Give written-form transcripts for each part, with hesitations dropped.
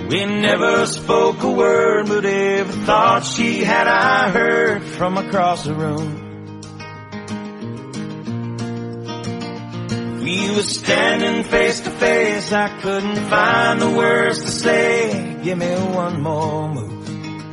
We never spoke a word, but every thought she had I heard from across the room. We were standing face to face, I couldn't find the words to say. Give me one more move.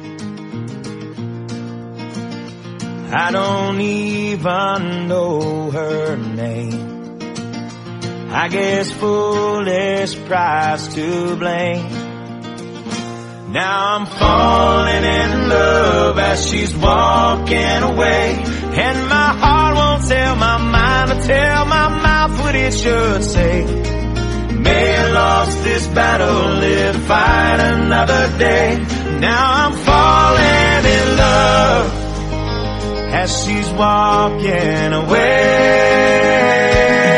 I don't even know her name. I guess foolish pride's to blame. Now I'm falling in love as she's walking away, and my heart won't tell my mind or tell my mouth what it should say. May have lost this battle, live to fight another day. Now I'm falling in love as she's walking away.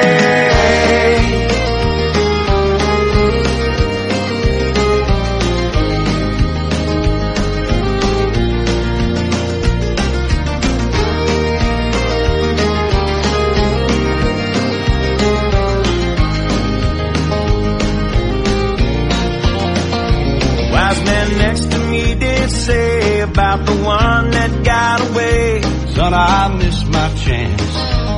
Wise man next to me did say about the one that got away, son, I missed my chance.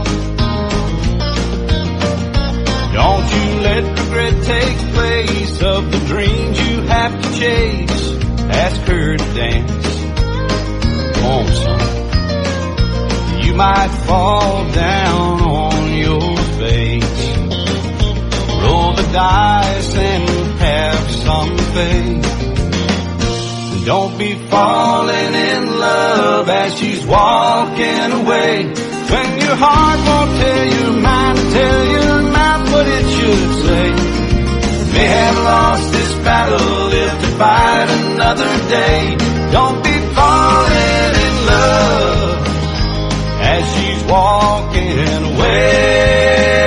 Don't you let regret take place of the dreams you have to chase. Ask her to dance. Come on, son. You might fall down on your face. Roll the dice and have some faith. Don't be falling in love as she's walking away, when your heart won't tell your mind to tell your mouth what it should say. May have lost this battle, live to fight another day. Don't be falling in love as she's walking away.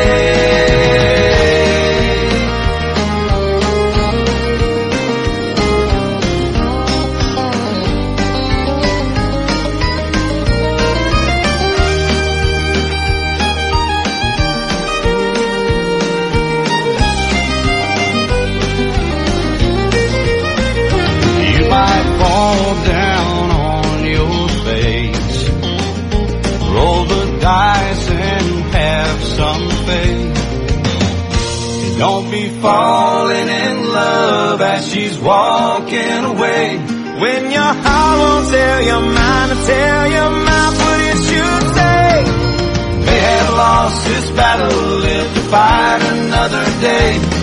Down on your face, roll the dice and have some faith. Don't be falling in love as she's walking away, when your heart won't tell your mind to tell your mouth what it should say. May have lost this battle, live to fight another day.